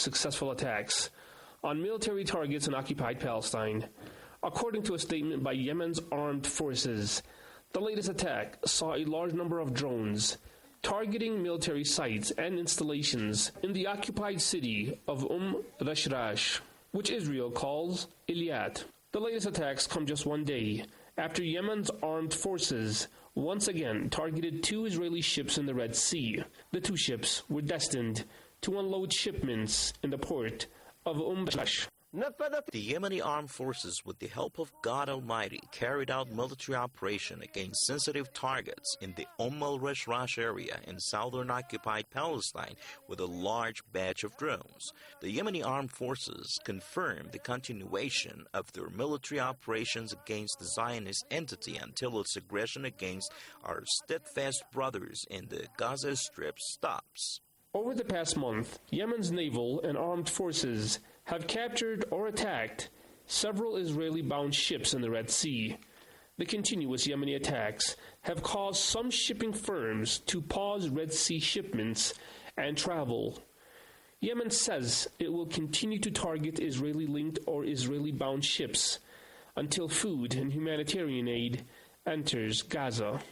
successful attacks on military targets in occupied Palestine. According to a statement by Yemen's armed forces, the latest attack saw a large number of drones targeting military sites and installations in the occupied city of Rashrash, which Israel calls Eilat. The latest attacks come just one day after Yemen's armed forces once again targeted 2 Israeli ships in the Red Sea. The 2 ships were destined to unload shipments in the port of Rashrash. The Yemeni armed forces, with the help of God Almighty, carried out military operation against sensitive targets in the al-Rashrash area in southern occupied Palestine with a large batch of drones. The Yemeni armed forces confirmed the continuation of their military operations against the Zionist entity until its aggression against our steadfast brothers in the Gaza Strip stops. Over the past month, Yemen's naval and armed forces have captured or attacked several Israeli-bound ships in the Red Sea. The continuous Yemeni attacks have caused some shipping firms to pause Red Sea shipments and travel. Yemen says it will continue to target Israeli-linked or Israeli-bound ships until food and humanitarian aid enters Gaza.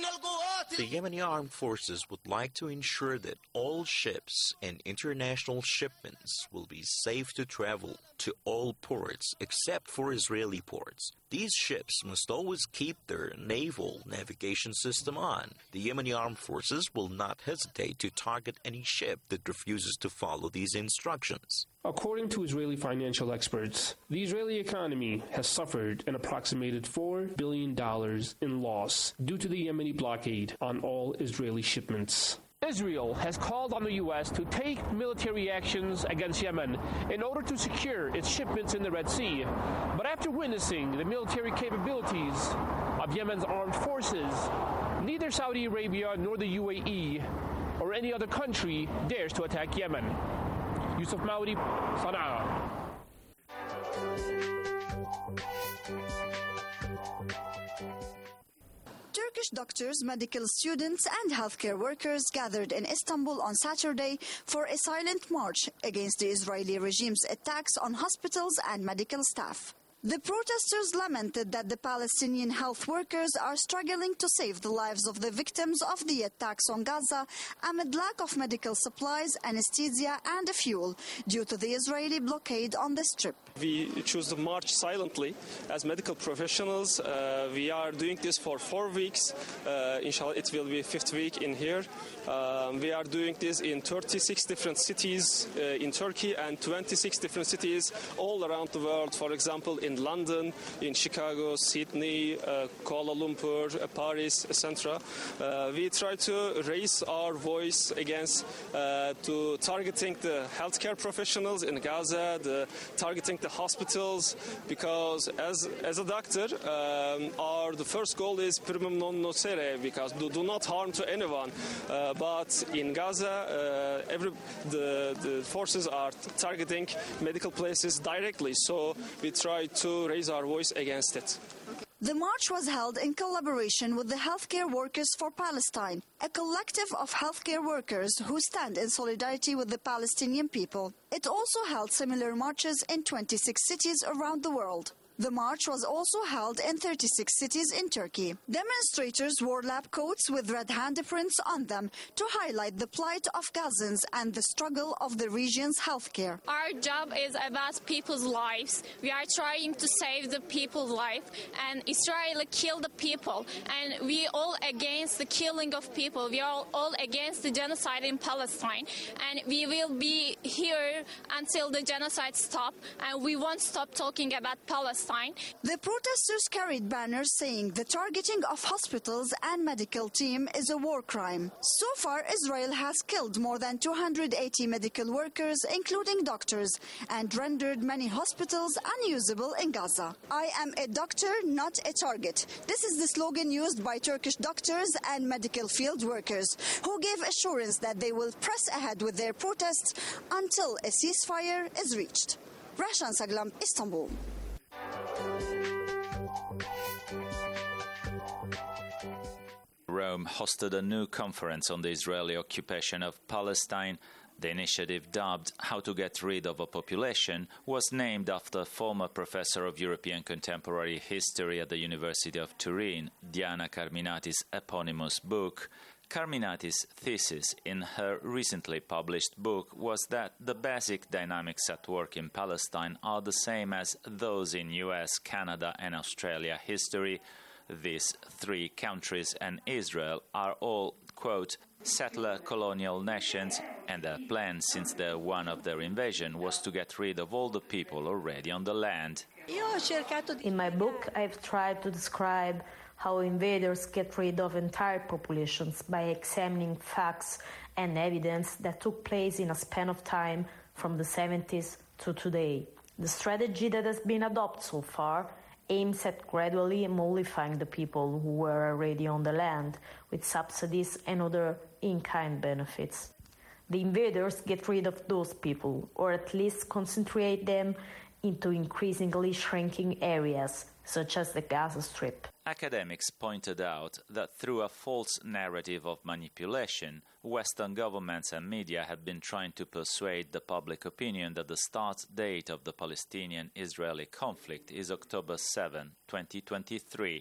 The Yemeni armed forces would like to ensure that all ships and international shipments will be safe to travel to all ports except for Israeli ports. These ships must always keep their naval navigation system on. The Yemeni armed forces will not hesitate to target any ship that refuses to follow these instructions. According to Israeli financial experts, the Israeli economy has suffered an approximated $4 billion in loss due to the Yemeni blockade on all Israeli shipments. Israel has called on the U.S. to take military actions against Yemen in order to secure its shipments in the Red Sea. But after witnessing the military capabilities of Yemen's armed forces, neither Saudi Arabia nor the UAE or any other country dares to attack Yemen. Yusuf Maudi, Sana'a. Turkish doctors, medical students and healthcare workers gathered in Istanbul on Saturday for a silent march against the Israeli regime's attacks on hospitals and medical staff. The protesters lamented that the Palestinian health workers are struggling to save the lives of the victims of the attacks on Gaza amid lack of medical supplies, anesthesia and fuel due to the Israeli blockade on the Strip. We choose to march silently as medical professionals. We are doing this for 4 weeks. Inshallah, it will be 5th week in here. We are doing this in 36 different cities in Turkey and 26 different cities all around the world. For example, in London, in Chicago, Sydney, Kuala Lumpur, Paris, etc. We try to raise our voice against to targeting the healthcare professionals in Gaza, targeting the hospitals, because as a doctor, the first goal is primum non nocere, because do not harm to anyone. But in Gaza, the forces are targeting medical places directly, so we try to raise our voice against it. The march was held in collaboration with the Healthcare Workers for Palestine, a collective of healthcare workers who stand in solidarity with the Palestinian people. It also held similar marches in 26 cities around the world. The march was also held in 36 cities in Turkey. Demonstrators wore lab coats with red handprints on them to highlight the plight of Gazans and the struggle of the region's healthcare. Our job is about people's lives. We are trying to save the people's life, and Israel killed the people, and we all against the killing of people. We are all against the genocide in Palestine, and we will be here until the genocide stops, and we won't stop talking about Palestine. The protesters carried banners saying the targeting of hospitals and medical team is a war crime. So far, Israel has killed more than 280 medical workers, including doctors, and rendered many hospitals unusable in Gaza. I am a doctor, not a target. This is the slogan used by Turkish doctors and medical field workers, who gave assurance that they will press ahead with their protests until a ceasefire is reached. Rashan Saglam, Istanbul. Rome hosted a new conference on the Israeli occupation of Palestine The initiative, dubbed How to Get Rid of a Population, was named after former professor of European contemporary history at the University of Turin, Diana Carminati's eponymous book. Carminati's thesis in her recently published book was that the basic dynamics at work in Palestine are the same as those in US, Canada and Australia history. These three countries and Israel are all, quote, settler colonial nations, and their plan since day one of their invasion was to get rid of all the people already on the land. In my book, I've tried to describe how invaders get rid of entire populations by examining facts and evidence that took place in a span of time from the 70s to today. The strategy that has been adopted so far aims at gradually mollifying the people who were already on the land with subsidies and other in-kind benefits. The invaders get rid of those people, or at least concentrate them into increasingly shrinking areas, such as the Gaza Strip. Academics pointed out that through a false narrative of manipulation, Western governments and media had been trying to persuade the public opinion that the start date of the Palestinian-Israeli conflict is October 7, 2023.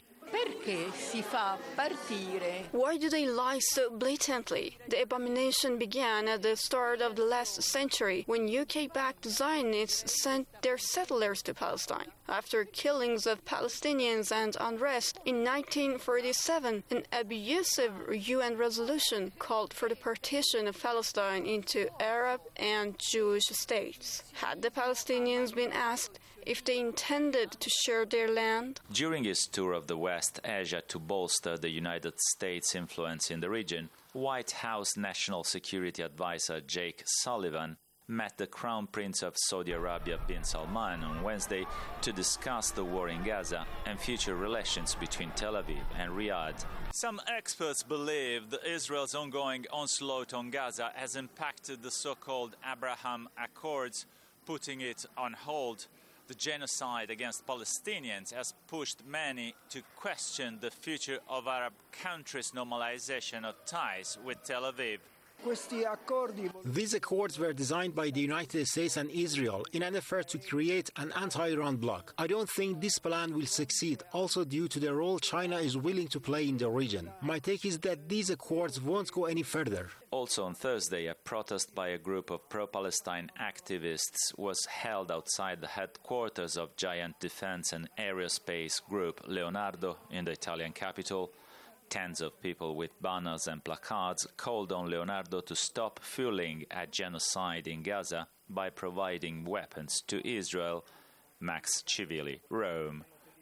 Why do they lie so blatantly? The abomination began at the start of the last century when UK-backed Zionists sent their settlers to Palestine. After killings of Palestinians and unrest in 1947, an abusive UN resolution called for the partition of Palestine into Arab and Jewish states. Had the Palestinians been asked if they intended to share their land? During his tour of the West Asia to bolster the United States' influence in the region, White House National Security Advisor Jake Sullivan met the Crown Prince of Saudi Arabia bin Salman on Wednesday to discuss the war in Gaza and future relations between Tel Aviv and Riyadh. Some experts believe that Israel's ongoing onslaught on Gaza has impacted the so-called Abraham Accords, putting it on hold. The genocide against Palestinians has pushed many to question the future of Arab countries' normalization of ties with Tel Aviv. These accords were designed by the United States and Israel in an effort to create an anti-Iran bloc. I don't think this plan will succeed, also due to the role China is willing to play in the region. My take is that these accords won't go any further. Also on Thursday, a protest by a group of pro-Palestine activists was held outside the headquarters of giant defense and aerospace group Leonardo in the Italian capital. Tens of people with banners and placards called on Leonardo to stop fueling a genocide in Gaza by providing weapons to Israel. Max Civilli, Rome.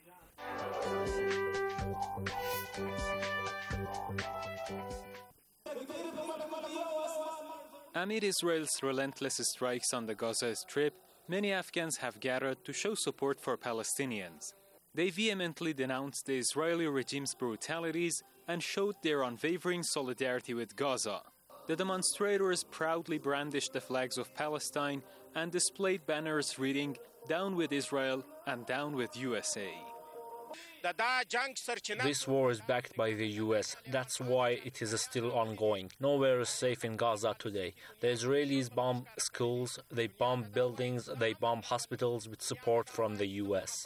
Amid Israel's relentless strikes on the Gaza Strip, many Afghans have gathered to show support for Palestinians. They vehemently denounced the Israeli regime's brutalities and showed their unwavering solidarity with Gaza. The demonstrators proudly brandished the flags of Palestine and displayed banners reading, "Down with Israel" and "Down with USA." This war is backed by the US. That's why it is still ongoing. Nowhere is safe in Gaza today. The Israelis bomb schools, they bomb buildings, they bomb hospitals with support from the US.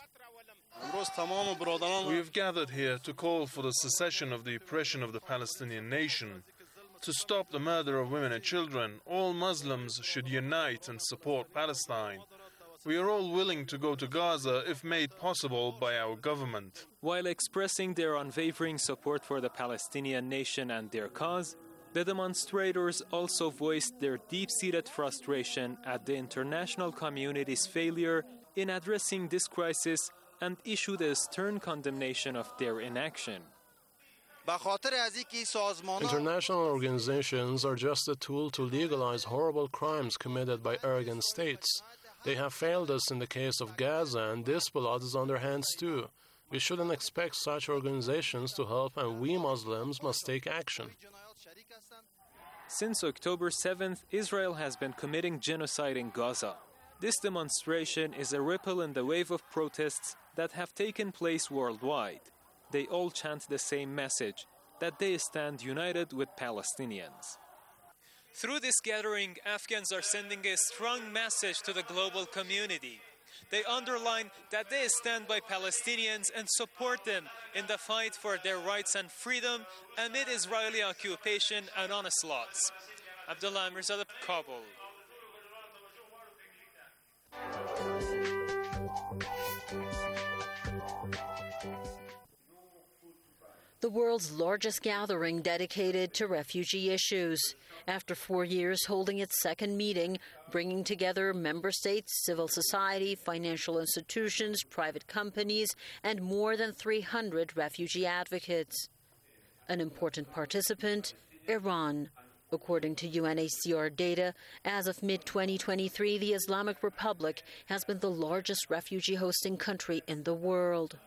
We have gathered here to call for the cessation of the oppression of the Palestinian nation, to stop the murder of women and children. All Muslims should unite and support Palestine. We are all willing to go to Gaza if made possible by our government. While expressing their unwavering support for the Palestinian nation and their cause, the demonstrators also voiced their deep-seated frustration at the international community's failure in addressing this crisis and issued a stern condemnation of their inaction. International organizations are just a tool to legalize horrible crimes committed by arrogant states. They have failed us in the case of Gaza, and this blood is on their hands too. We shouldn't expect such organizations to help, and we Muslims must take action. Since October 7th, Israel has been committing genocide in Gaza. This demonstration is a ripple in the wave of protests that have taken place worldwide. They all chant the same message, that they stand united with Palestinians. Through this gathering, Afghans are sending a strong message to the global community. They underline that they stand by Palestinians and support them in the fight for their rights and freedom amid Israeli occupation and onslaughts. Abdullah Mirzadeh, Kabul. The world's largest gathering dedicated to refugee issues. After 4 years holding its second meeting, bringing together member states, civil society, financial institutions, private companies, and more than 300 refugee advocates. An important participant, Iran. According to UNHCR data, as of mid-2023, the Islamic Republic has been the largest refugee-hosting country in the world.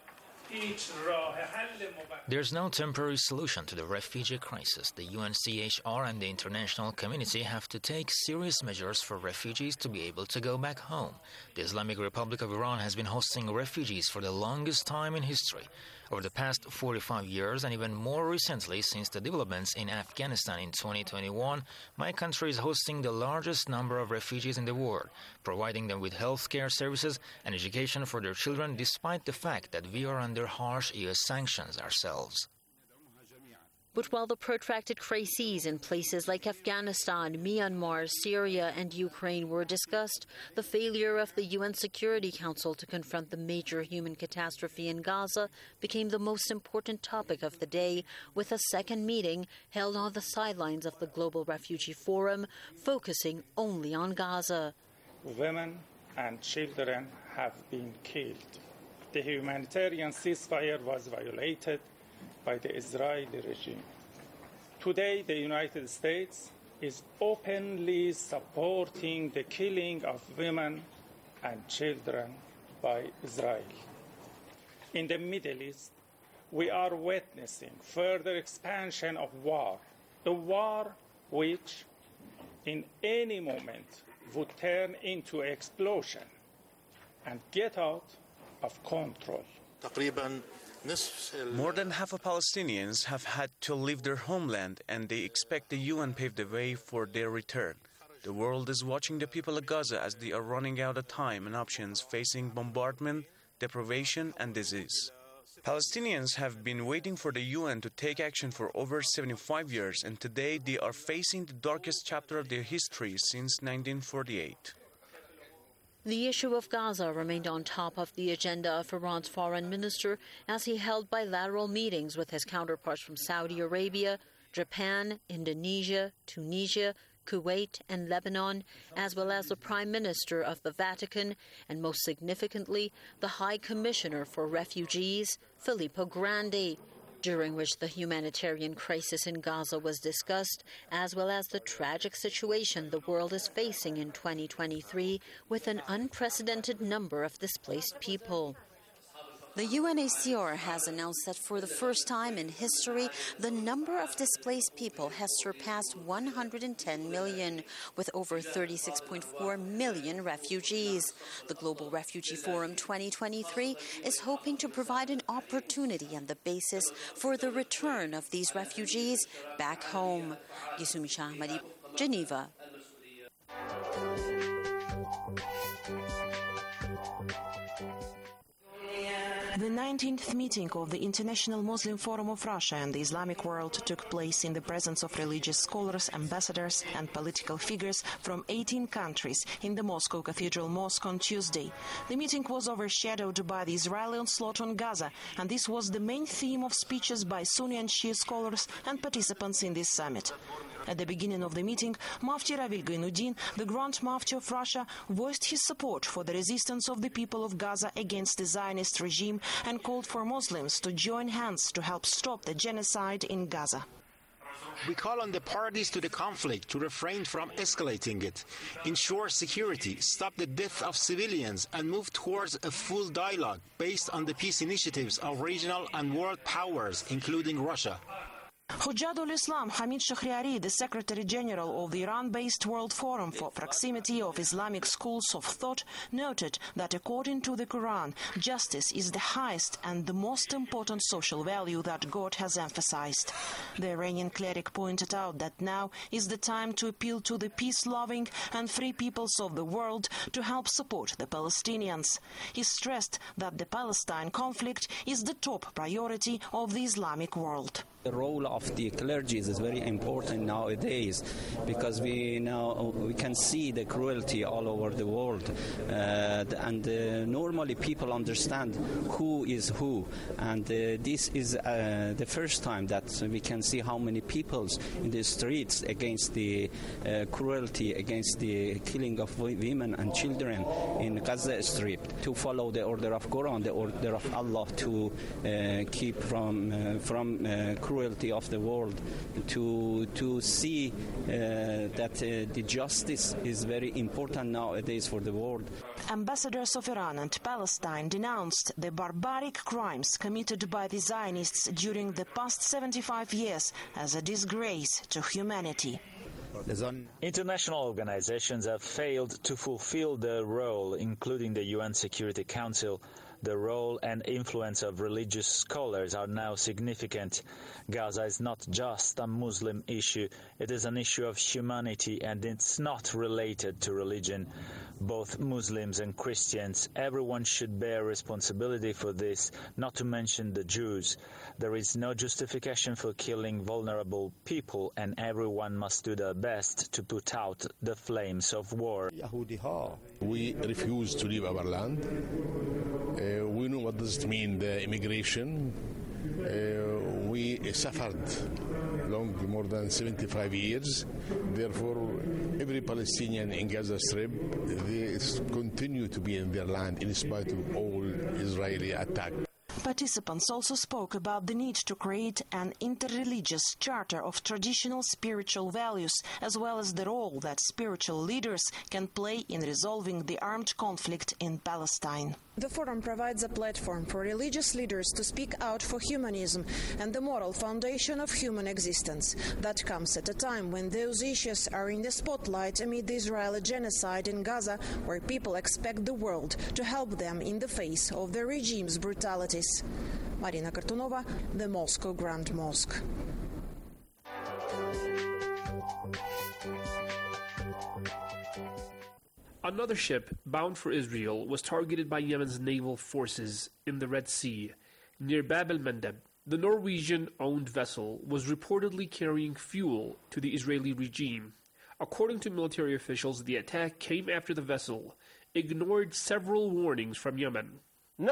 There's no temporary solution to the refugee crisis. The UNHCR and the international community have to take serious measures for refugees to be able to go back home. The Islamic Republic of Iran has been hosting refugees for the longest time in history. Over the past 45 years, and even more recently since the developments in Afghanistan in 2021, my country is hosting the largest number of refugees in the world, providing them with health care services and education for their children, despite the fact that we are under harsh U.S. sanctions ourselves. But while the protracted crises in places like Afghanistan, Myanmar, Syria, and Ukraine were discussed, the failure of the UN Security Council to confront the major human catastrophe in Gaza became the most important topic of the day, with a second meeting held on the sidelines of the Global Refugee Forum, focusing only on Gaza. Women and children have been killed. The humanitarian ceasefire was violated by the Israeli regime. Today, the United States is openly supporting the killing of women and children by Israel. In the Middle East, we are witnessing further expansion of war, a war which, in any moment, would turn into explosion and get out of control. More than half of Palestinians have had to leave their homeland, and they expect the UN pave the way for their return. The world is watching the people of Gaza as they are running out of time and options, facing bombardment, deprivation, and disease. Palestinians have been waiting for the UN to take action for over 75 years, and today they are facing the darkest chapter of their history since 1948. The issue of Gaza remained on top of the agenda of Iran's foreign minister as he held bilateral meetings with his counterparts from Saudi Arabia, Japan, Indonesia, Tunisia, Kuwait, and Lebanon, as well as the Prime Minister of the Vatican, and most significantly, the High Commissioner for Refugees, Filippo Grandi, during which the humanitarian crisis in Gaza was discussed, as well as the tragic situation the world is facing in 2023 with an unprecedented number of displaced people. The UNHCR has announced that for the first time in history, the number of displaced people has surpassed 110 million, with over 36.4 million refugees. The Global Refugee Forum 2023 is hoping to provide an opportunity and the basis for the return of these refugees back home. Gisumi Shahmadi, Geneva. The 19th meeting of the International Muslim Forum of Russia and the Islamic world took place in the presence of religious scholars, ambassadors, and political figures from 18 countries in the Moscow Cathedral Mosque on Tuesday. The meeting was overshadowed by the Israeli onslaught on Gaza, and this was the main theme of speeches by Sunni and Shia scholars and participants in this summit. At the beginning of the meeting, Mufti Ravil Gainuddin, the Grand Mufti of Russia, voiced his support for the resistance of the people of Gaza against the Zionist regime and called for Muslims to join hands to help stop the genocide in Gaza. We call on the parties to the conflict to refrain from escalating it, ensure security, stop the death of civilians, and move towards a full dialogue based on the peace initiatives of regional and world powers, including Russia. Hujjadul Islam Hamid Shahriari, the Secretary General of the Iran-based World Forum for Proximity of Islamic Schools of Thought, noted that according to the Quran, justice is the highest and the most important social value that God has emphasized. The Iranian cleric pointed out that now is the time to appeal to the peace-loving and free peoples of the world to help support the Palestinians. He stressed that the Palestine conflict is the top priority of the Islamic world. The role of the clergy is very important nowadays because we can see the cruelty all over the world, and normally people understand who is who, and this is the first time that we can see how many peoples in the streets against the cruelty, against the killing of women and children in Gaza Strip, to follow the order of Quran, the order of Allah, to keep from cruelty of the world, to see that the justice is very important nowadays for the world. Ambassadors of Iran and Palestine denounced the barbaric crimes committed by the Zionists during the past 75 years as a disgrace to humanity. International organizations have failed to fulfill their role, including the UN Security Council. The role and influence of religious scholars are now significant. Gaza is not just a Muslim issue, it is an issue of humanity, and it's not related to religion. Both Muslims and Christians, everyone should bear responsibility for this, not to mention the Jews. There is no justification for killing vulnerable people, and everyone must do their best to put out the flames of war. We refuse to leave our land. We know what does it mean, the immigration. We suffered more than 75 years. Therefore, every Palestinian in Gaza Strip, they continue to be in their land in spite of all Israeli attack. Participants also spoke about the need to create an interreligious charter of traditional spiritual values, as well as the role that spiritual leaders can play in resolving the armed conflict in Palestine. The forum provides a platform for religious leaders to speak out for humanism and the moral foundation of human existence. That comes at a time when those issues are in the spotlight amid the Israeli genocide in Gaza, where people expect the world to help them in the face of the regime's brutalities. Marina Kartunova, the Moscow Grand Mosque. Another ship bound for Israel was targeted by Yemen's naval forces in the Red Sea, near Bab el-Mandeb. The Norwegian-owned vessel was reportedly carrying fuel to the Israeli regime. According to military officials, the attack came after the vessel ignored several warnings from Yemen.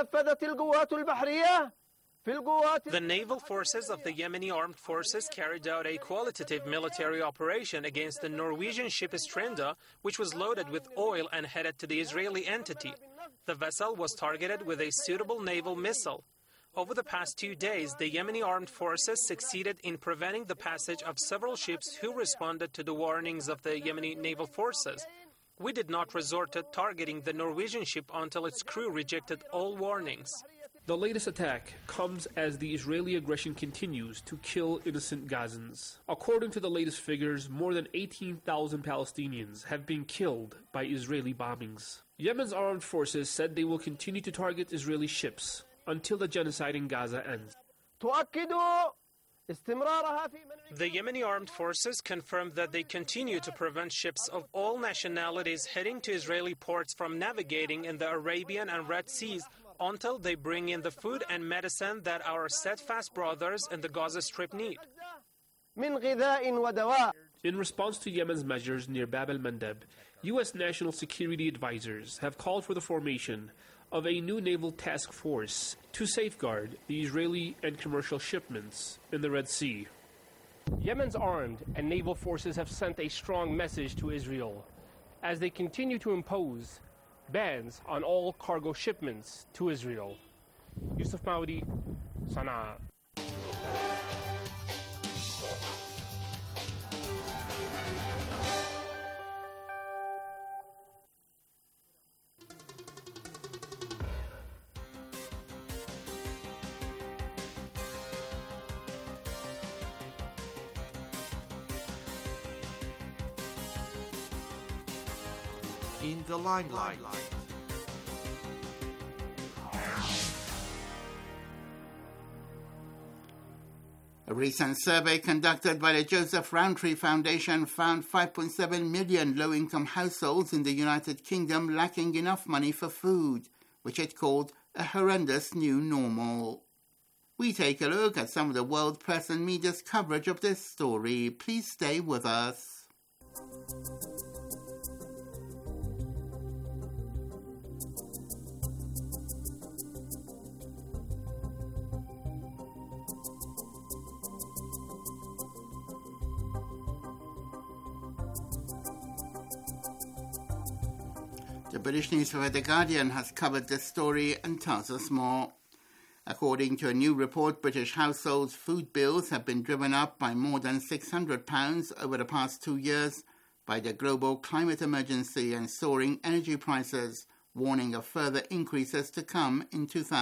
The naval forces of the Yemeni armed forces carried out a qualitative military operation against the Norwegian ship Strenda, which was loaded with oil and headed to the Israeli entity. The vessel was targeted with a suitable naval missile. Over the past 2 days, the Yemeni armed forces succeeded in preventing the passage of several ships who responded to the warnings of the Yemeni naval forces. We did not resort to targeting the Norwegian ship until its crew rejected all warnings. The latest attack comes as the Israeli aggression continues to kill innocent Gazans. According to the latest figures, more than 18,000 Palestinians have been killed by Israeli bombings. Yemen's armed forces said they will continue to target Israeli ships until the genocide in Gaza ends. The Yemeni armed forces confirmed that they continue to prevent ships of all nationalities heading to Israeli ports from navigating in the Arabian and Red Seas until they bring in the food and medicine that our steadfast brothers in the Gaza Strip need. In response to Yemen's measures near Bab el-Mandeb, U.S. national security advisors have called for the formation of a new naval task force to safeguard the Israeli and commercial shipments in the Red Sea. Yemen's armed and naval forces have sent a strong message to Israel as they continue to impose bans on all cargo shipments to Israel. Yusuf Maudi, Sana'a. in the limelight. A recent survey conducted by the Joseph Rowntree Foundation found 5.7 million low-income households in the United Kingdom lacking enough money for food, which it called a horrendous new normal. We take a look at some of the world press and media's coverage of this story. Please stay with us. The British newspaper The Guardian has covered this story and tells us more. According to a new report, British households' food bills have been driven up by more than £600 over the past 2 years by the global climate emergency and soaring energy prices, warning of further increases to come in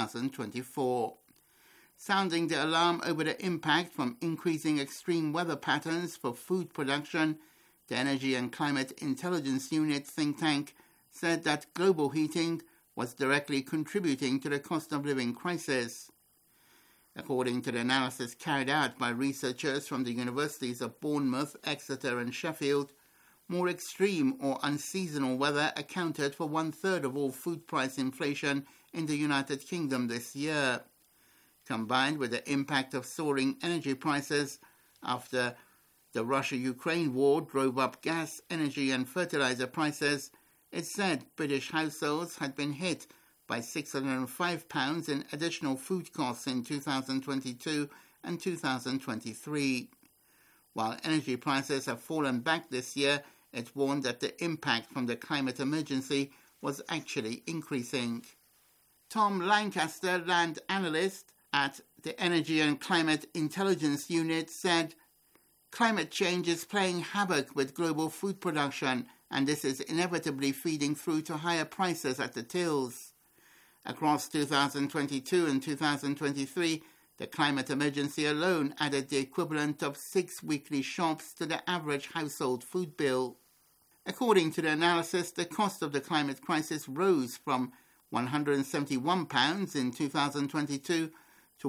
2024. Sounding the alarm over the impact from increasing extreme weather patterns for food production, the Energy and Climate Intelligence Unit think tank said that global heating was directly contributing to the cost of living crisis. According to the analysis carried out by researchers from the universities of Bournemouth, Exeter and Sheffield, more extreme or unseasonal weather accounted for 1/3 of all food price inflation in the United Kingdom this year. Combined with the impact of soaring energy prices after the Russia-Ukraine war drove up gas, energy and fertilizer prices, it said British households had been hit by £605 in additional food costs in 2022 and 2023. While energy prices have fallen back this year, it warned that the impact from the climate emergency was actually increasing. Tom Lancaster, land analyst at the Energy and Climate Intelligence Unit, said, "Climate change is playing havoc with global food production, and this is inevitably feeding through to higher prices at the tills. Across 2022 and 2023, the climate emergency alone added the equivalent of 6 weekly shops to the average household food bill." According to the analysis, the cost of the climate crisis rose from £171 in 2022 to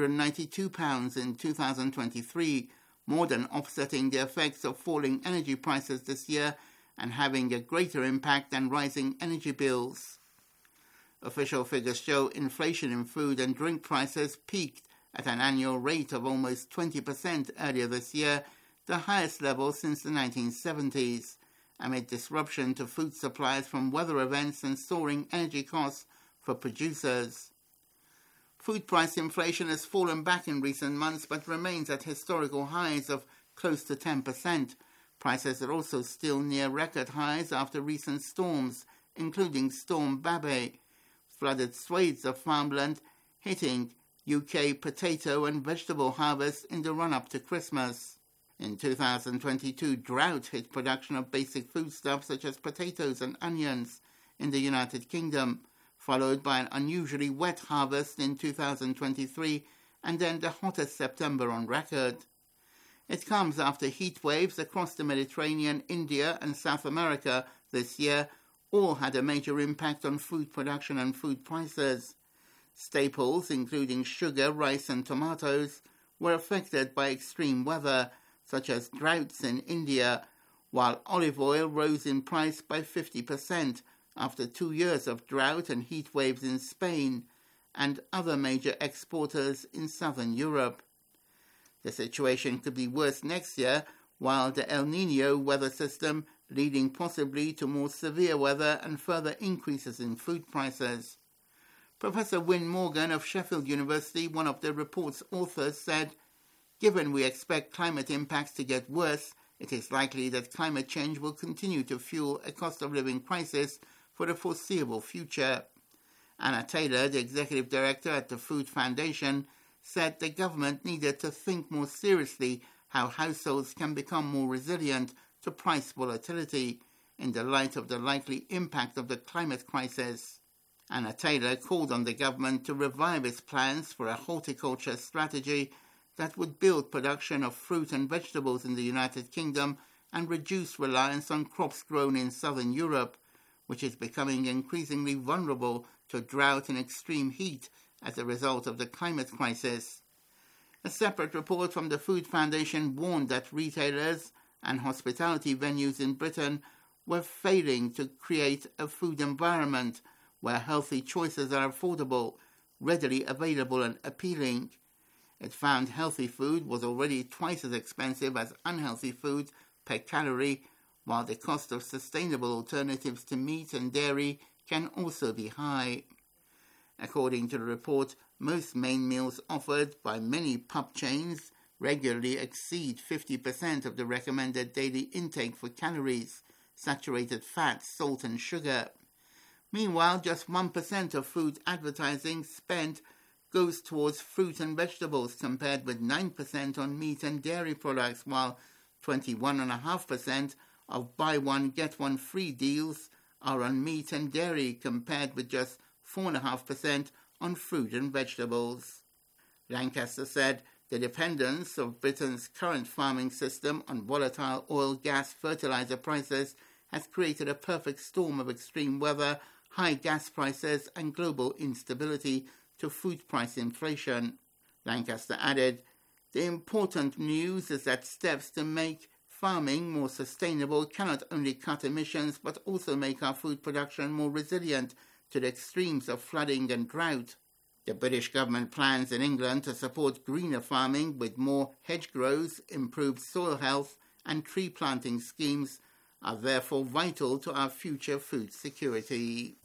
£192 in 2023, more than offsetting the effects of falling energy prices this year and having a greater impact than rising energy bills. Official figures show inflation in food and drink prices peaked at an annual rate of almost 20% earlier this year, the highest level since the 1970s, amid disruption to food supplies from weather events and soaring energy costs for producers. Food price inflation has fallen back in recent months but remains at historical highs of close to 10%. Prices are also still near record highs after recent storms, including Storm Babe, flooded swathes of farmland, hitting UK potato and vegetable harvests in the run-up to Christmas. In 2022, drought hit production of basic foodstuffs such as potatoes and onions in the United Kingdom, followed by an unusually wet harvest in 2023 and then the hottest September on record. It comes after heat waves across the Mediterranean, India and South America this year all had a major impact on food production and food prices. Staples, including sugar, rice and tomatoes, were affected by extreme weather, such as droughts in India, while olive oil rose in price by 50% after 2 years of drought and heat waves in Spain and other major exporters in southern Europe. The situation could be worse next year, while the El Niño weather system leading possibly to more severe weather and further increases in food prices. Professor Wyn Morgan of Sheffield University, one of the report's authors, said, "Given we expect climate impacts to get worse, it is likely that climate change will continue to fuel a cost of living crisis for the foreseeable future." Anna Taylor, the executive director at the Food Foundation, said the government needed to think more seriously how households can become more resilient to price volatility in the light of the likely impact of the climate crisis. Anna Taylor called on the government to revive its plans for a horticulture strategy that would build production of fruit and vegetables in the United Kingdom and reduce reliance on crops grown in southern Europe, which is becoming increasingly vulnerable to drought and extreme heat as a result of the climate crisis. A separate report from the Food Foundation warned that retailers and hospitality venues in Britain were failing to create a food environment where healthy choices are affordable, readily available and appealing. It found healthy food was already twice as expensive as unhealthy food per calorie, while the cost of sustainable alternatives to meat and dairy can also be high. According to the report, most main meals offered by many pub chains regularly exceed 50% of the recommended daily intake for calories, saturated fat, salt and sugar. Meanwhile, just 1% of food advertising spent goes towards fruit and vegetables, compared with 9% on meat and dairy products, while 21.5% of buy one, get one free deals are on meat and dairy, compared with just 4.5% on fruit and vegetables. Lancaster said the dependence of Britain's current farming system on volatile oil, gas, fertilizer prices has created a perfect storm of extreme weather, high gas prices and global instability to food price inflation. Lancaster added, the important news is that steps to make farming more sustainable cannot only cut emissions but also make our food production more resilient to the extremes of flooding and drought. The British government plans in England to support greener farming with more hedgerows, improved soil health and tree planting schemes are therefore vital to our future food security.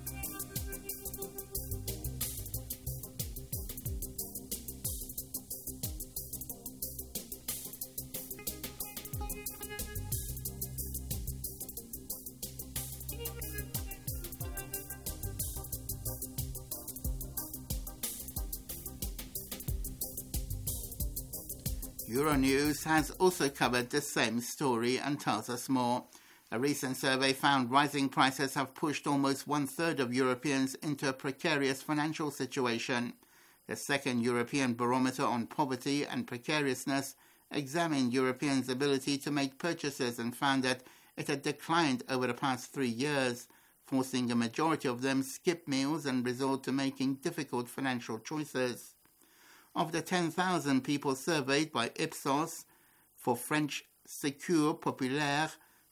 Euronews has also covered the same story and tells us more. A recent survey found rising prices have pushed almost one-third of Europeans into a precarious financial situation. The second European Barometer on Poverty and Precariousness examined Europeans' ability to make purchases and found that it had declined over the past 3 years, forcing a majority of them skip meals and resort to making difficult financial choices. Of the 10,000 people surveyed by Ipsos for French Secours Populaire,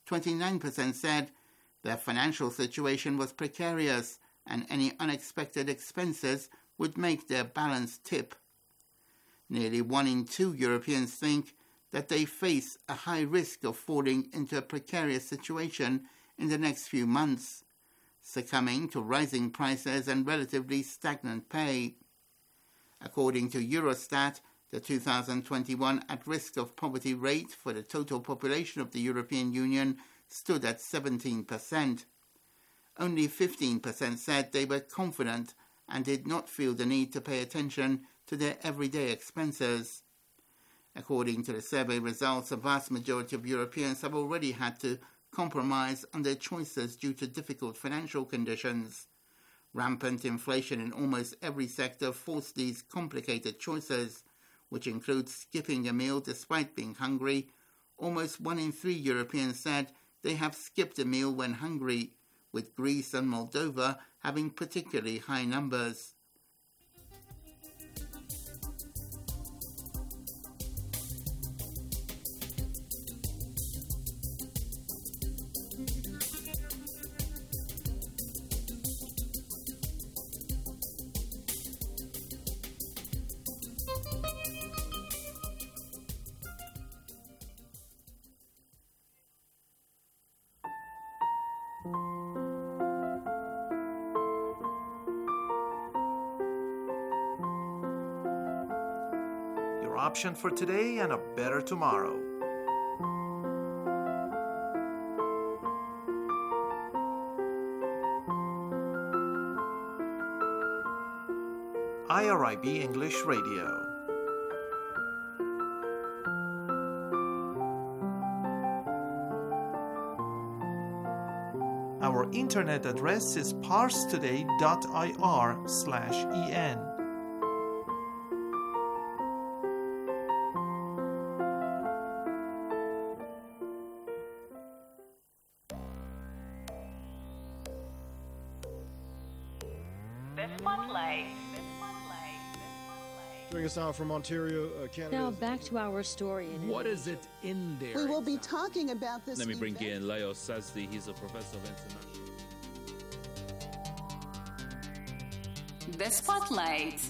29% said their financial situation was precarious and any unexpected expenses would make their balance tip. Nearly 1 in 2 Europeans think that they face a high risk of falling into a precarious situation in the next few months, succumbing to rising prices and relatively stagnant pay. According to Eurostat, the 2021 at-risk of poverty rate for the total population of the European Union stood at 17%. Only 15% said they were confident and did not feel the need to pay attention to their everyday expenses. According to the survey results, a vast majority of Europeans have already had to compromise on their choices due to difficult financial conditions. Rampant inflation in almost every sector forced these complicated choices, which include skipping a meal despite being hungry. Almost 1 in 3 Europeans said they have skipped a meal when hungry, with Greece and Moldova having particularly high numbers. Option for today and a better tomorrow. IRIB English Radio. Our internet address is parstoday.ir/en. Spotlight. Bring us out from Ontario, Canada. Now back to our story. What is it in there? We will be talking about this. Let me bring in Leo Sazdi. He's a professor of international. The Spotlight.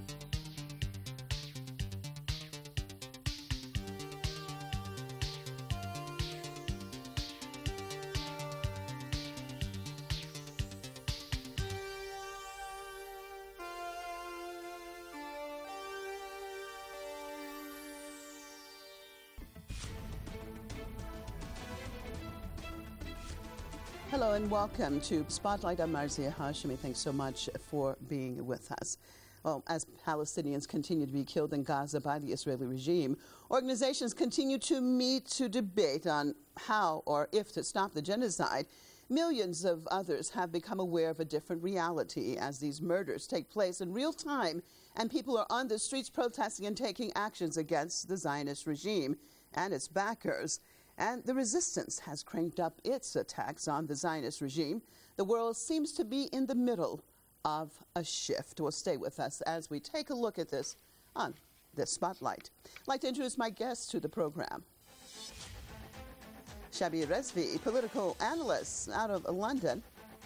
Hello and welcome to Spotlight. I'm Marzia Hashimi. Thanks so much for being with us. Well, as Palestinians continue to be killed in Gaza by the Israeli regime, organizations continue to meet to debate on how or if to stop the genocide. Millions of others have become aware of a different reality as these murders take place in real time and people are on the streets protesting and taking actions against the Zionist regime and its backers. And the resistance has cranked up its attacks on the Zionist regime. The world seems to be in the middle of a shift. Well, stay with us as we take a look at this on this Spotlight. I'd like to introduce my guest to the program. Shabir Rezvi, political analyst out of London.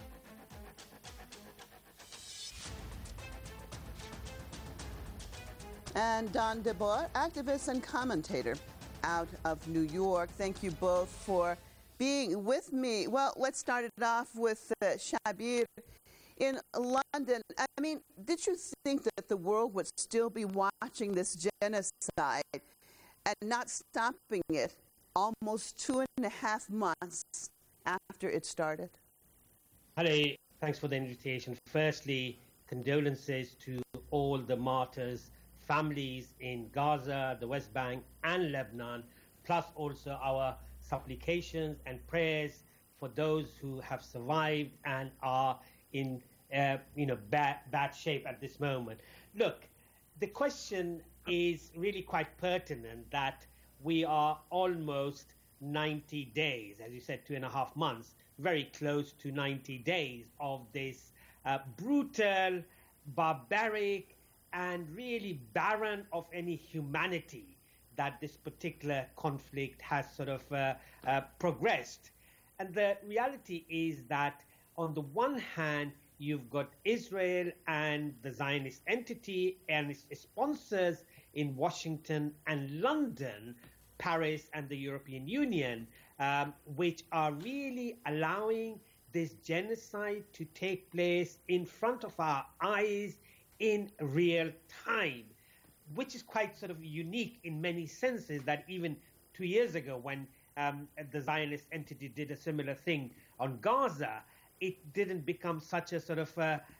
And Don DeBoer, activist and commentator out of New York. Thank you both for being with me. Well, let's start it off with Shabir in London. I mean, did you think that the world would still be watching this genocide and not stopping it almost 2.5 months after it started? Hello, thanks for the invitation. Firstly, condolences to all the martyrs, families in Gaza, the West Bank, and Lebanon, plus also our supplications and prayers for those who have survived and are in bad shape at this moment. Look, the question is really quite pertinent that we are almost 90 days, as you said, 2.5 months, very close to 90 days of this brutal, barbaric, and really barren of any humanity that this particular conflict has sort of progressed. And the reality is that on the one hand, you've got Israel and the Zionist entity and its sponsors in Washington and London, Paris and the European Union, which are really allowing this genocide to take place in front of our eyes in real time, which is quite sort of unique in many senses that even 2 years ago when the Zionist entity did a similar thing on Gaza, it didn't become such a sort of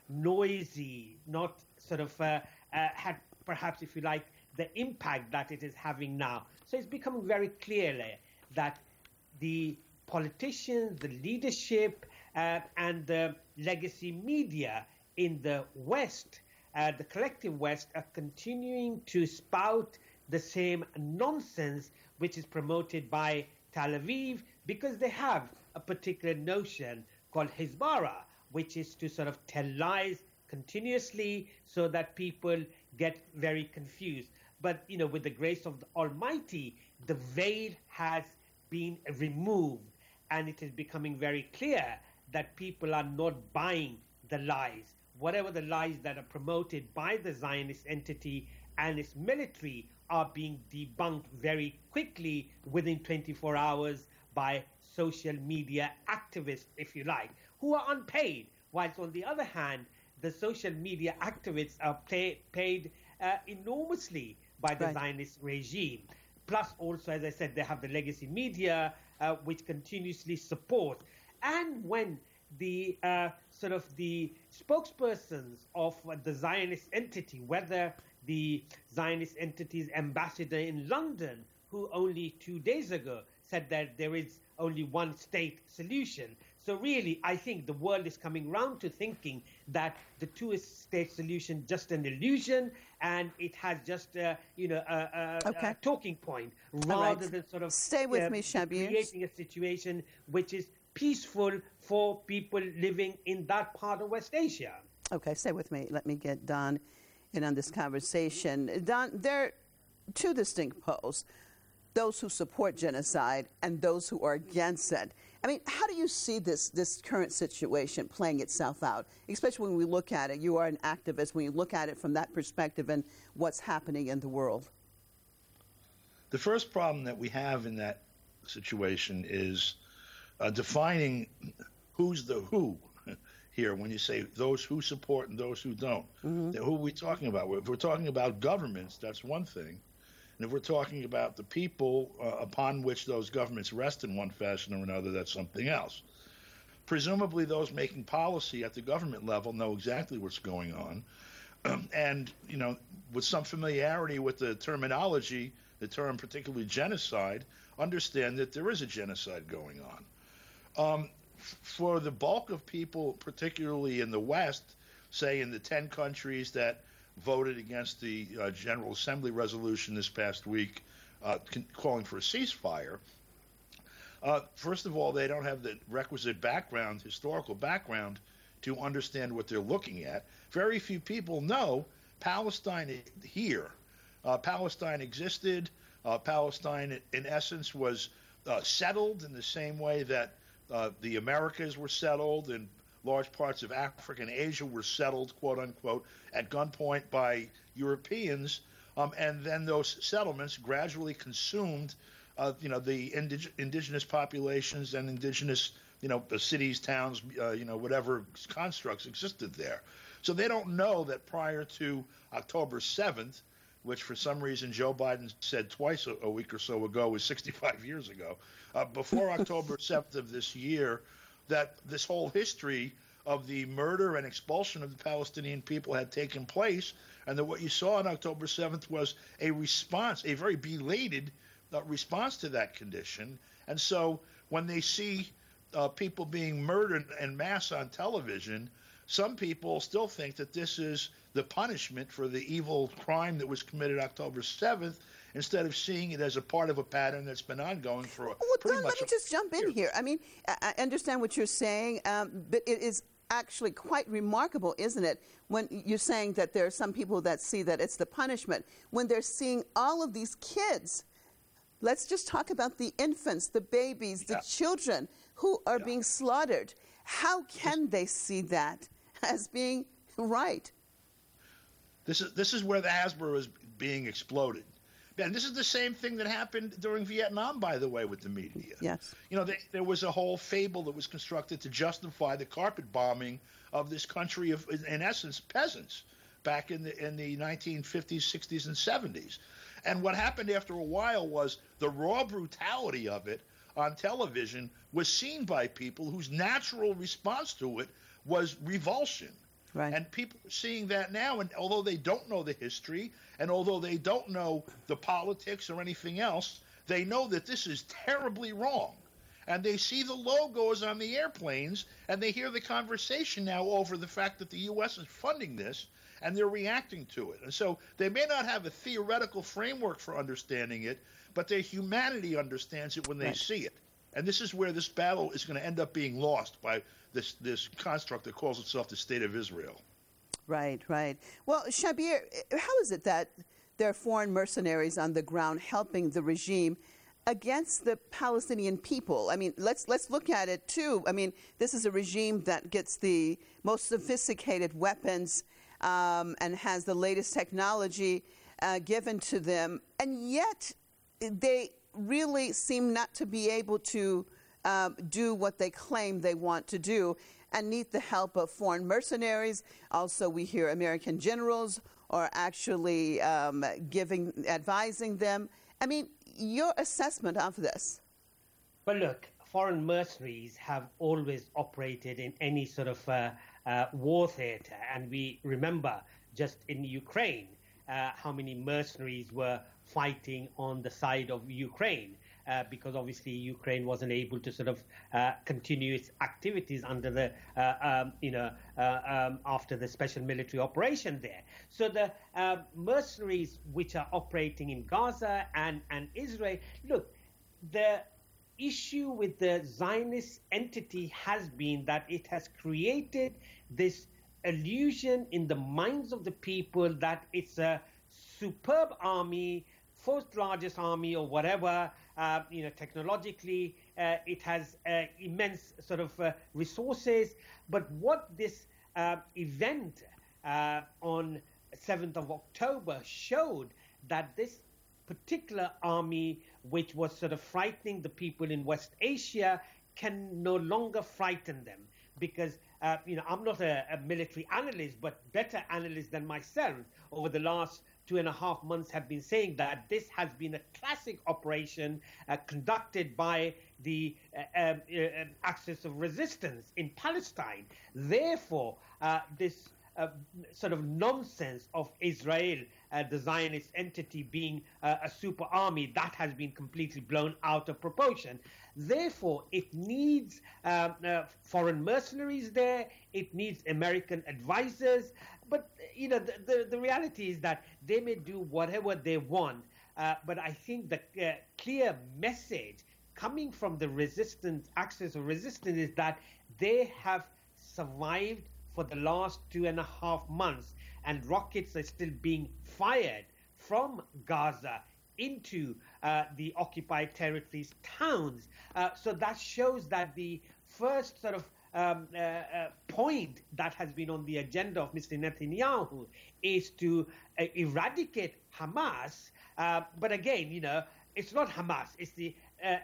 noisy, not sort of had perhaps, if you like, the impact that it is having now. So it's becoming very clear that the politicians, the leadership, and the legacy media in the West, the collective West, are continuing to spout the same nonsense which is promoted by Tel Aviv, because they have a particular notion called Hezbollah, which is to sort of tell lies continuously so that people get very confused. But, with the grace of the Almighty, the veil has been removed, and it is becoming very clear that people are not buying the lies. Whatever the lies that are promoted by the Zionist entity and its military are being debunked very quickly within 24 hours by social media activists, if you like, who are unpaid, whilst on the other hand, the social media activists are paid enormously by the Zionist regime. Plus also, as I said, they have the legacy media, which continuously support. And when the sort of the spokespersons of the Zionist entity, whether the Zionist entity's ambassador in London, who only 2 days ago said that there is only one state solution. So really, I think the world is coming round to thinking that the two-state solution just an illusion, and it has just a talking point rather than sort of stay with me, Shabir, creating a situation which is peaceful for people living in that part of West Asia. Okay, stay with me. Let me get Don in on this conversation. Don, there are two distinct poles, those who support genocide and those who are against it. I mean, how do you see this current situation playing itself out, especially when we look at it? You are an activist. When you look at it from that perspective and what's happening in the world. The first problem that we have in that situation is defining who's the who here when you say those who support and those who don't. Mm-hmm. Who are we talking about? If we're talking about governments, that's one thing. And if we're talking about the people upon which those governments rest in one fashion or another, that's something else. Presumably those making policy at the government level know exactly what's going on. And, you know, with some familiarity with the terminology, the term particularly genocide, understand that there is a genocide going on. For the bulk of people, particularly in the West, say in the 10 countries that voted against the General Assembly resolution this past week calling for a ceasefire, first of all, they don't have the requisite background, historical background, to understand what they're looking at. Very few people know Palestine here. Palestine existed. Palestine, in essence, was settled in the same way that the Americas were settled, and large parts of Africa and Asia were settled, quote unquote, at gunpoint by Europeans, and then those settlements gradually consumed, the indigenous populations and indigenous, cities, towns, whatever constructs existed there. So they don't know that prior to October 7th, which for some reason Joe Biden said twice a week or so ago was 65 years ago, before October 7th of this year, that this whole history of the murder and expulsion of the Palestinian people had taken place, and that what you saw on October 7th was a response, a very belated response to that condition. And so when they see people being murdered en masse on television, some people still think that this is the punishment for the evil crime that was committed October 7th, instead of seeing it as a part of a pattern that's been ongoing for pretty much. Let me just jump in here. I mean, I understand what you're saying, but it is actually quite remarkable, isn't it, when you're saying that there are some people that see that it's the punishment, when they're seeing all of these kids. Let's just talk about the infants, the babies, the children who are being slaughtered. How can they see that as being right? This is where the Hasbro is being exploded. And this is the same thing that happened during Vietnam, by the way, with the media. Yes. There was a whole fable that was constructed to justify the carpet bombing of this country of, in essence, peasants back in the 1950s, 60s, and 70s. And what happened after a while was the raw brutality of it on television was seen by people whose natural response to it was revulsion. Right. And people are seeing that now, and although they don't know the history, and although they don't know the politics or anything else, they know that this is terribly wrong. And they see the logos on the airplanes, and they hear the conversation now over the fact that the U.S. is funding this, and they're reacting to it. And so they may not have a theoretical framework for understanding it, but their humanity understands it when they see it. And this is where this battle is going to end up being lost by this construct that calls itself the State of Israel. Right, right. Well, Shabir, how is it that there are foreign mercenaries on the ground helping the regime against the Palestinian people? I mean, let's look at it, too. I mean, this is a regime that gets the most sophisticated weapons and has the latest technology given to them, and yet they really seem not to be able to do what they claim they want to do and need the help of foreign mercenaries. Also, we hear American generals are actually advising them. I mean, your assessment of this? Well, look, foreign mercenaries have always operated in any sort of war theater. And we remember just in Ukraine how many mercenaries were fighting on the side of Ukraine. Because obviously Ukraine wasn't able to sort of continue its activities under the, after the special military operation there. So the mercenaries which are operating in Gaza and Israel, look, the issue with the Zionist entity has been that it has created this illusion in the minds of the people that it's a superb army, fourth largest army or whatever, technologically, it has immense sort of resources. But what this event on 7th of October showed that this particular army, which was sort of frightening the people in West Asia, can no longer frighten them. Because, I'm not a military analyst, but better analysts than myself over the last 2.5 months have been saying that this has been a classic operation conducted by the Axis of Resistance in Palestine. Therefore, this sort of nonsense of Israel, the Zionist entity, being a super army, that has been completely blown out of proportion. Therefore, it needs foreign mercenaries there. It needs American advisors. But, the reality is that they may do whatever they want. But I think the clear message coming from the resistance, Axis of Resistance, is that they have survived for the last 2.5 months, and rockets are still being fired from Gaza into the occupied territories towns. So that shows that the first sort of point that has been on the agenda of Mr. Netanyahu is to eradicate Hamas. But again, it's not Hamas. It's the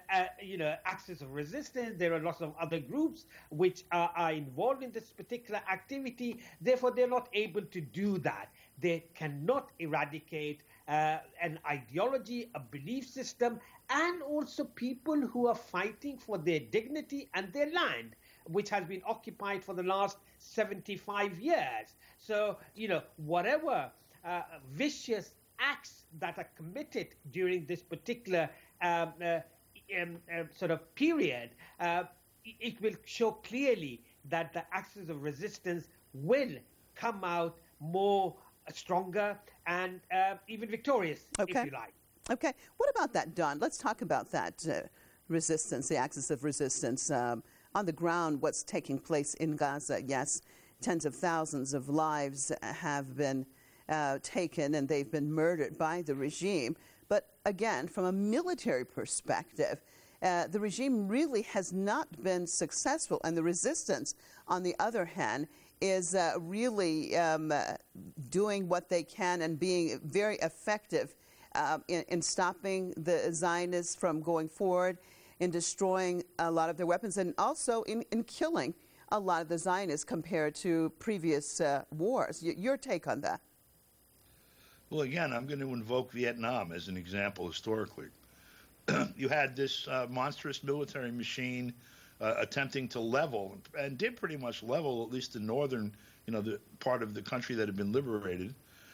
Axis of Resistance. There are lots of other groups which are involved in this particular activity. Therefore, they're not able to do that. They cannot eradicate an ideology, a belief system, and also people who are fighting for their dignity and their land, which has been occupied for the last 75 years. So, whatever vicious acts that are committed during this particular sort of period, it will show clearly that the Axis of Resistance will come out more stronger and even victorious, if you like. Okay. What about that, Don? Let's talk about that resistance, the Axis of Resistance. On the ground, what's taking place in Gaza? Yes, tens of thousands of lives have been taken and they've been murdered by the regime. But again, from a military perspective, the regime really has not been successful. And the resistance, on the other hand, is really doing what they can and being very effective in stopping the Zionists from going forward, in destroying a lot of their weapons, and also in killing a lot of the Zionists compared to previous wars. Your take on that? Well, again, I'm going to invoke Vietnam as an example historically. You had this monstrous military machine attempting to level, and did pretty much level, at least the northern, the part of the country that had been liberated,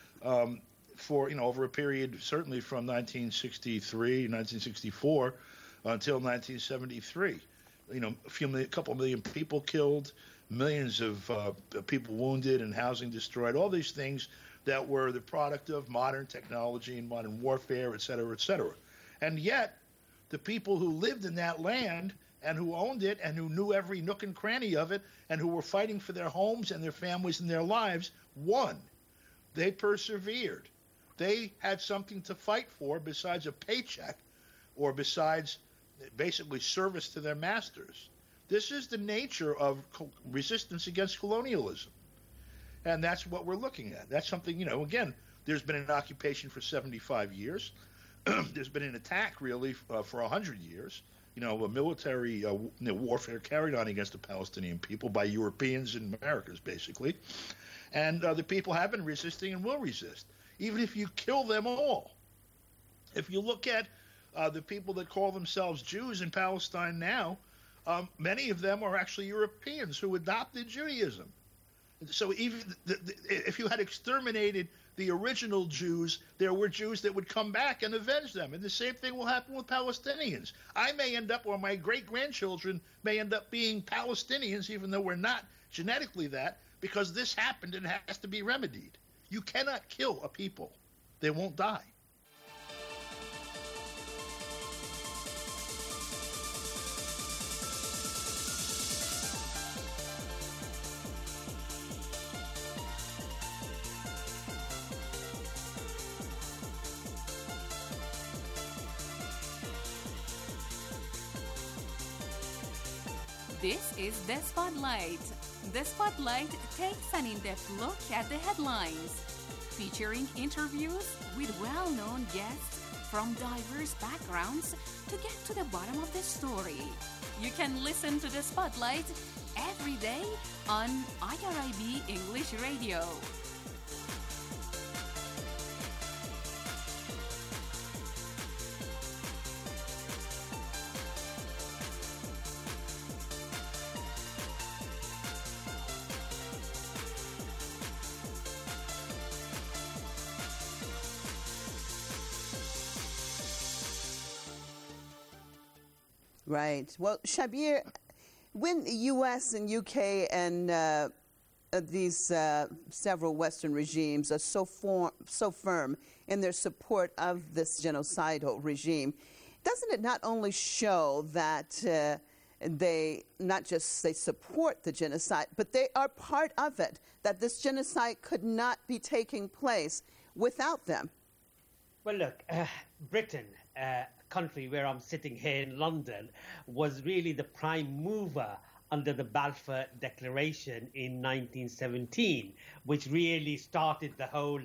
for, over a period, certainly from 1963, 1964, until 1973. A couple million people killed, millions of people wounded, and housing destroyed, all these things that were the product of modern technology and modern warfare, et cetera, et cetera. And yet, the people who lived in that land and who owned it and who knew every nook and cranny of it and who were fighting for their homes and their families and their lives won. They persevered. They had something to fight for besides a paycheck or besides basically service to their masters. This is the nature of resistance against colonialism. And that's what we're looking at. That's something, again, there's been an occupation for 75 years. There's been an attack, really, for 100 years. A military warfare carried on against the Palestinian people by Europeans and Americans, basically. And the people have been resisting and will resist, even if you kill them all. If you look at the people that call themselves Jews in Palestine now, many of them are actually Europeans who adopted Judaism. So even if you had exterminated the original Jews, there were Jews that would come back and avenge them. And the same thing will happen with Palestinians. I may end up, or my great-grandchildren may end up being Palestinians, even though we're not genetically that, because this happened and it has to be remedied. You cannot kill a people. They won't die. This is The Spotlight. The Spotlight takes an in-depth look at the headlines, featuring interviews with well-known guests from diverse backgrounds to get to the bottom of the story. You can listen to The Spotlight every day on IRIB English Radio. Right. Well, Shabir, when the U.S. and U.K. and these several Western regimes are so firm in their support of this genocidal regime, doesn't it not only show that they not just they support the genocide, but they are part of it, that this genocide could not be taking place without them? Well, look, Britain, country where I'm sitting here in London, was really the prime mover under the Balfour Declaration in 1917, which really started the whole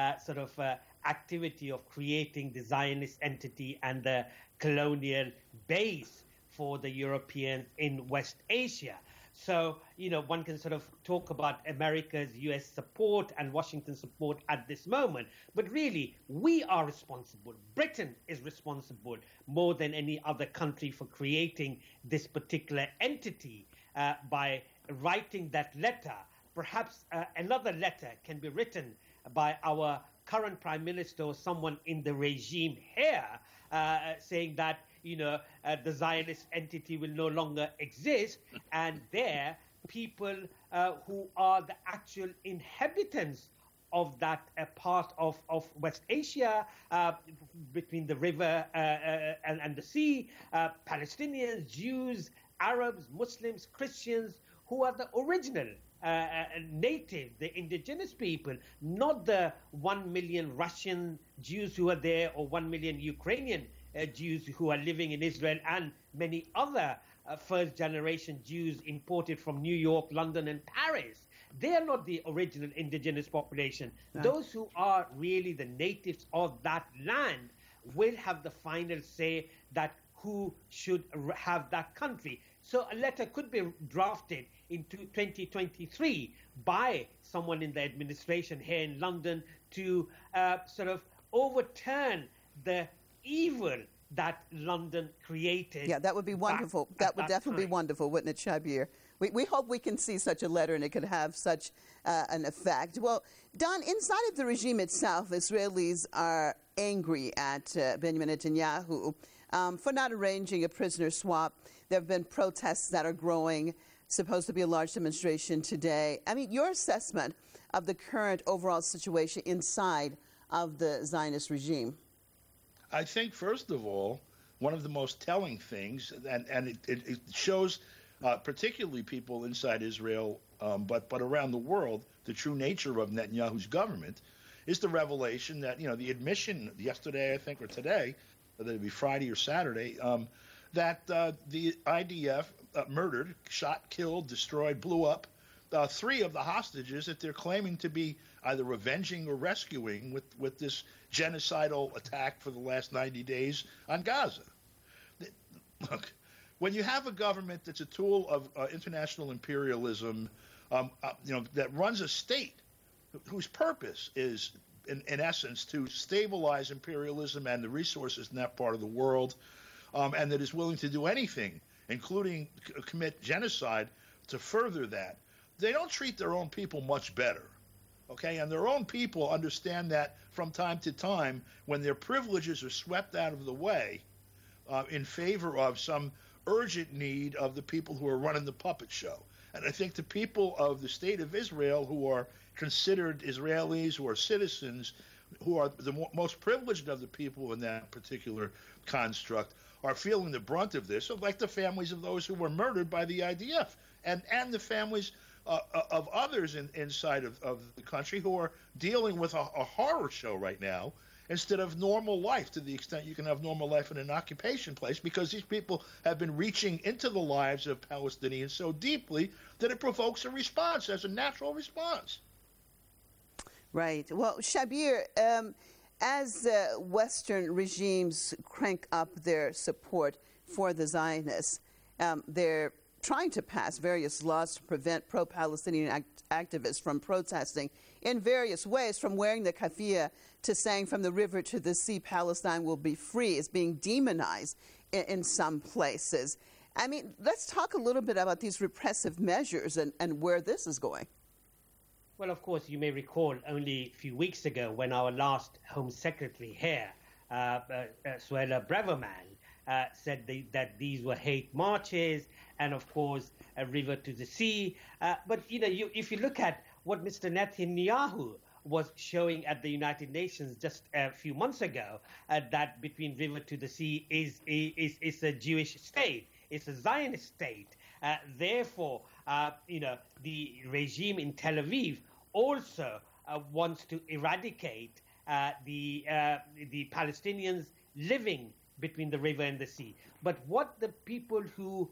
activity of creating the Zionist entity and the colonial base for the Europeans in West Asia. So, one can sort of talk about America's U.S. support and Washington's support at this moment. But really, we are responsible. Britain is responsible more than any other country for creating this particular entity by writing that letter. Perhaps another letter can be written by our current Prime Minister or someone in the regime here saying that the Zionist entity will no longer exist, and there people who are the actual inhabitants of that part of West Asia, between the river and the sea, Palestinians, Jews, Arabs, Muslims, Christians, who are the original native, the indigenous people, not the 1 million Russian Jews who are there or 1 million Ukrainian Jews who are living in Israel, and many other first-generation Jews imported from New York, London, and Paris. They are not the original indigenous population. Right. Those who are really the natives of that land will have the final say that who should have that country. So a letter could be drafted in 2023 by someone in the administration here in London to sort of overturn the evil that London created. Yeah, that would be wonderful. That would definitely be wonderful, wouldn't it, Shabir? We hope we can see such a letter and it could have such an effect. Well, Don, inside of the regime itself, Israelis are angry at Benjamin Netanyahu for not arranging a prisoner swap. There have been protests that are growing, supposed to be a large demonstration today. I mean, your assessment of the current overall situation inside of the Zionist regime? I think, first of all, one of the most telling things, and it shows particularly people inside Israel, but around the world, the true nature of Netanyahu's government, is the revelation that, the admission yesterday, I think, or today, whether it be Friday or Saturday, that the IDF murdered, shot, killed, destroyed, blew up 3 of the hostages that they're claiming to be either avenging or rescuing with this genocidal attack for the last 90 days on Gaza. Look, when you have a government that's a tool of international imperialism, that runs a state whose purpose is, in essence, to stabilize imperialism and the resources in that part of the world, and that is willing to do anything, including commit genocide, to further that, they don't treat their own people much better. Okay, and their own people understand that from time to time when their privileges are swept out of the way in favor of some urgent need of the people who are running the puppet show. And I think the people of the state of Israel who are considered Israelis, who are citizens, who are the most privileged of the people in that particular construct, are feeling the brunt of this, like the families of those who were murdered by the IDF and the families of others inside of the country who are dealing with a horror show right now instead of normal life, to the extent you can have normal life in an occupation place, because these people have been reaching into the lives of Palestinians so deeply that it provokes a response as a natural response. Right. Well, Shabir, as Western regimes crank up their support for the Zionists, they're trying to pass various laws to prevent pro-Palestinian activists from protesting in various ways, from wearing the kafia to saying from the river to the sea, Palestine will be free, is being demonized in some places. I mean, let's talk a little bit about these repressive measures and where this is going. Well, of course, you may recall only a few weeks ago when our last Home Secretary here, Suella Braverman, said that these were hate marches and, of course, a river to the sea. But, if you look at what Mr. Netanyahu was showing at the United Nations just a few months ago, that between river to the sea is a Jewish state. It's a Zionist state. Therefore, the regime in Tel Aviv also wants to eradicate the Palestinians living between the river and the sea. But what the people who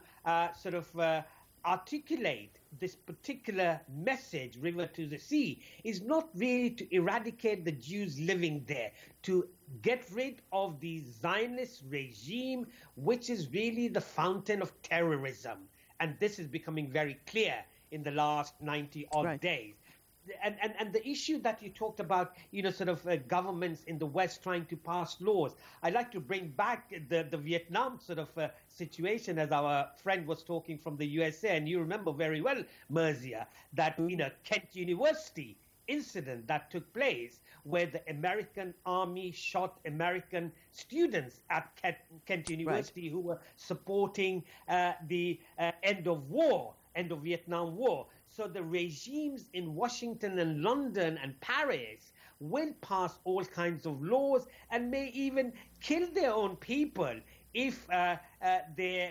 articulate this particular message, river to the sea, is not really to eradicate the Jews living there, to get rid of the Zionist regime, which is really the fountain of terrorism. And this is becoming very clear in the last 90-odd days. And the issue that you talked about, governments in the West trying to pass laws, I'd like to bring back the Vietnam situation, as our friend was talking from the USA. And you remember very well, Merzia, that, Kent University incident that took place where the American army shot American students at Kent University who were supporting the end of Vietnam War. So the regimes in Washington and London and Paris will pass all kinds of laws and may even kill their own people if they're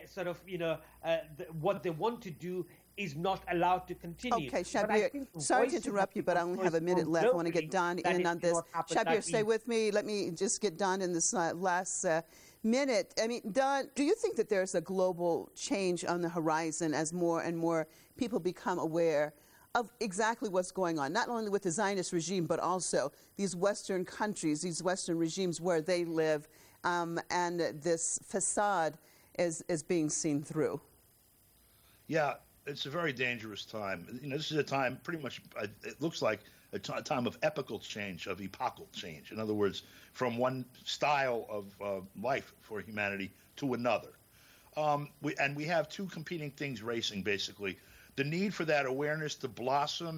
what they want to do is not allowed to continue. Okay, Shabir, sorry to interrupt you, but I only have a minute left. I want to get Don in on this. Shabir, stay with me. Let me just get Don in this last minute. I mean, Don, do you think that there's a global change on the horizon as more and more people become aware of exactly what's going on, not only with the Zionist regime, but also these Western countries, these Western regimes where they live, and this facade is being seen through? Yeah, it's a very dangerous time. This is a time pretty much, it looks like a time of epochal change, of epochal change. In other words, from one style of life for humanity to another. We have two competing things racing, basically. The need for that awareness to blossom